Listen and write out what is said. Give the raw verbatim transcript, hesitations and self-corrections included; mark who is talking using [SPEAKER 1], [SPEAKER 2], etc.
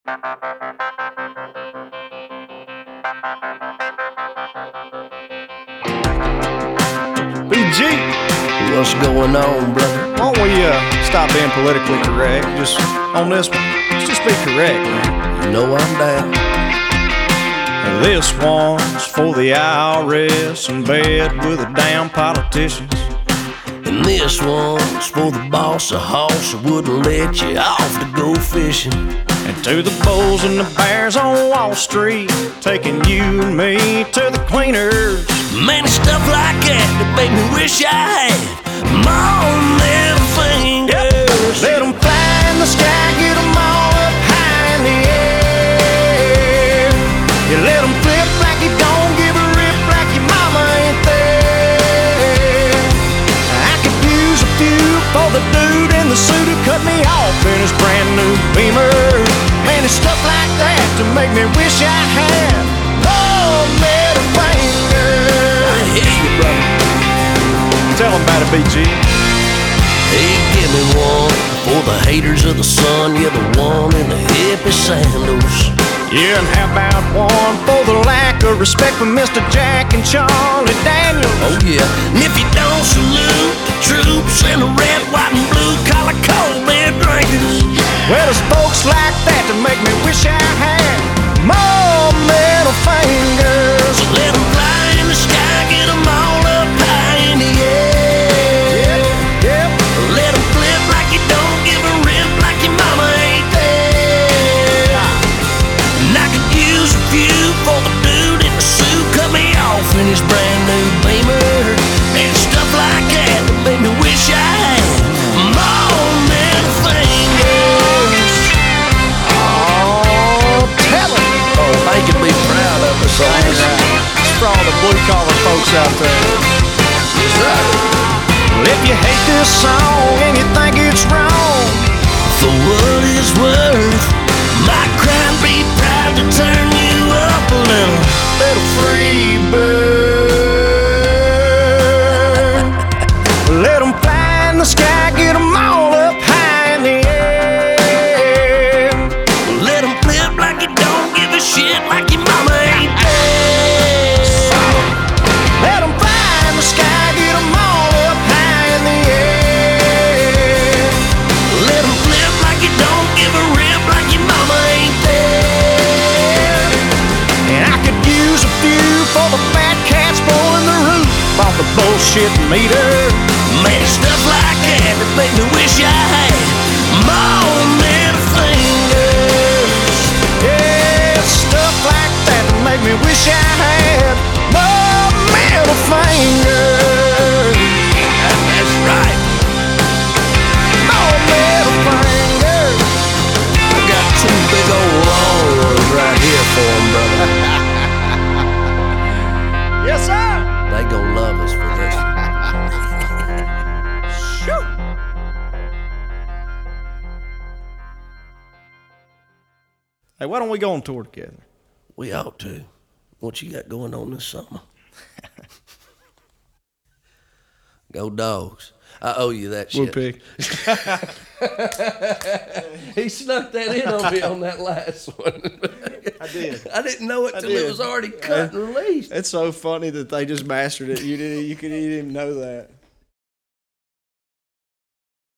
[SPEAKER 1] B G,
[SPEAKER 2] What's going on, brother?
[SPEAKER 1] why don't we uh, stop being politically correct? Just on this one, let's just be correct, man.
[SPEAKER 2] You know I'm down.
[SPEAKER 1] And this one's for the I R S in bed with the damn politicians.
[SPEAKER 2] And this one's for the boss of hoss who wouldn't let you off to go fishing.
[SPEAKER 1] And to the bulls and the bears on Wall Street, taking you and me to the cleaners.
[SPEAKER 2] Man, it's stuff like that that make me wish I had more middle fingers.
[SPEAKER 1] Let them fly in the sky, get them all up high in the air. You let them flip like you don't give a rip, like your mama ain't there. I could use a few for the dude in the suit who cut me off in his brand new Beamer. Man, it's stuff like that to make me wish I had more middle fingers.
[SPEAKER 2] I hear you, brother.
[SPEAKER 1] Tell them about it, B G.
[SPEAKER 2] Hey, give me one for the haters of the sun. You're the one in the hippie sandals.
[SPEAKER 1] Yeah, and how about one for the lack of respect for Mister Jack and Charlie Daniels?
[SPEAKER 2] Oh yeah, and if you don't salute the troops in the red, white, and blue collar cold beer drinkers.
[SPEAKER 1] Well, there's folks like that to make me wish I had more middle fingers.
[SPEAKER 2] So let them fly in the sky, get them all up high in the air.
[SPEAKER 1] Yep.
[SPEAKER 2] Let them flip like you don't give a rip, like your mama ain't there. And I could use a few for the dude in the suit cut me off in his brand new Beamer. And stuff like that that made me wish I had more middle fingers.
[SPEAKER 1] Oh, tell them.
[SPEAKER 2] Oh, they can be proud of us,
[SPEAKER 1] Dang
[SPEAKER 2] all
[SPEAKER 1] right. It's for all the blue-collar folks out there.
[SPEAKER 2] Yes, sir.
[SPEAKER 1] Well, if you hate this song and you think it's wrong,
[SPEAKER 2] For what it's worth, my crime be proud to turn you up a little.
[SPEAKER 1] little free bird. Let them fly in the sky, get them all up high in the air.
[SPEAKER 2] Let them flip like you don't give a shit, like your mama ain't there.
[SPEAKER 1] Let them fly in the sky, get them all up high in the air.
[SPEAKER 2] Let them flip like you don't give a rip, like your mama ain't there.
[SPEAKER 1] And I could use a few for the fat cats blowing the roof off the bullshit meter.
[SPEAKER 2] Man, stuff like that that make me wish I had more middle fingers.
[SPEAKER 1] Yeah, stuff like that that make me wish I had more middle fingers.
[SPEAKER 2] That's right.
[SPEAKER 1] More middle fingers.
[SPEAKER 2] I got two big old long ones right here for them, brother.
[SPEAKER 1] Yes, sir.
[SPEAKER 2] They gon' love us for this.
[SPEAKER 1] Shoo. Hey, why don't we go on tour together?
[SPEAKER 2] We ought to. What you got going on this summer? Go Dogs. I owe you that shit.
[SPEAKER 1] Pig.
[SPEAKER 2] He snuck that in on me on that last one.
[SPEAKER 1] I did.
[SPEAKER 2] I didn't know it
[SPEAKER 1] I
[SPEAKER 2] till
[SPEAKER 1] did.
[SPEAKER 2] it was already cut and released.
[SPEAKER 1] It's so funny that they just mastered it. You didn't. You, could, you didn't even know that.